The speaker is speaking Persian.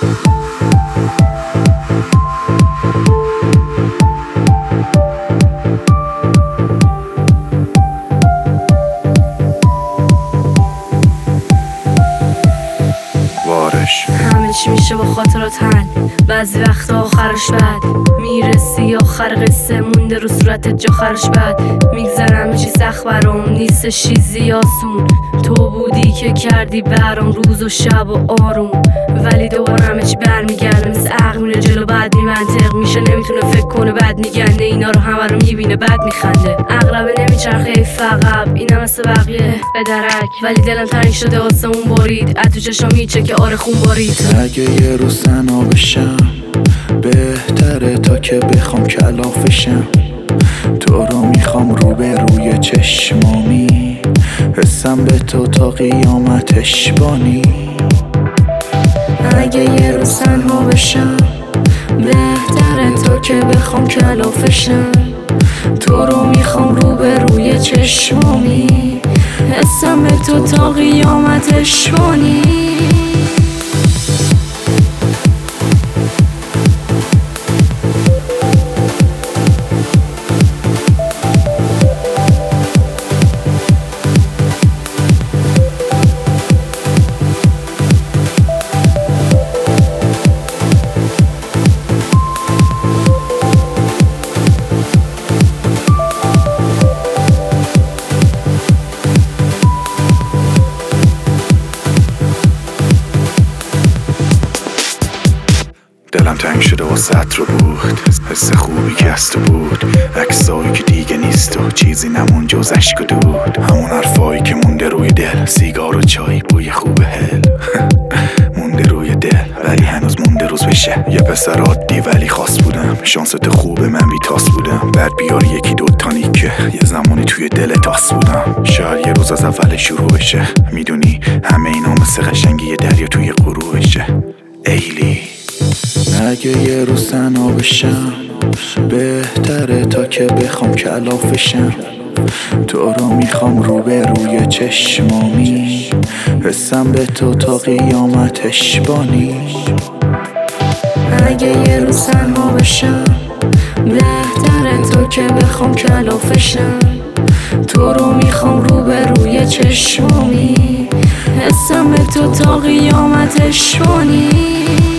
همه چی میشه با خاطرات تن، بعضی وقتا آخرش بد میرسی. آخر قصه مونده رو صورتت جا خرش بد. میگذرم چی سخت برام نیست چیزی آسون. تو بودی که کردی برام روز و شب و آروم، ولی دوباره همه چی برمیگرده مثل عقل میره جلو بعد منطق میشه. نمیتونه فکر کنه بعد میگنده، اینا رو همه رو میبینه بعد میخنده. اغربه نمیچرخه فقط اینم مثل بقیه به درک، ولی دلم تنگ شده آسمون بارید. از تو چشم میچه که آره خون بارید. اگه یه روز تنها بشم بهتره تا که بخوام کلافشم. تو رو میخوام رو به روی چشمامی، حسم به تو تا قیامتش بانی. اگه یه روز تنها بشم بهتره تا که بخوام کلافشم. تو رو میخوام رو به روی چشمامی، حسم به تو تا قیامتش بانی. دلم تنگ شده واسه رو بود، حس خوبی که از تو بود. عکسایی که دیگه نیست و چیزی نمون جز عشق و دود. همون حرفایی که مونده روی دل، سیگار و چای بوی خوب هل مونده روی دل ولی هنوز مونده روز بشه. یه پسر عادی ولی خاص بودم، شانست خوبه من بی تاس بودم. بعد بیار یکی دو تانیکه یه زمانی توی دل تاس بودم. شاید یه روز از اول شروع بشه، میدونی همه اینا مثل قشنگی یه دریا توی غروبشه. ایلی اگه یه روز تنها بشم بهتره تا که بخوام کلافشم. تو رو میخوام رو به روی چشمامی، حسم به تو تا قیامتش بانی. اگه یه روز تنها بشم بهتره تا که بخوام کلافشم. تو رو میخوام رو به روی چشمامی، حسم به تو تا قیامتش بانی.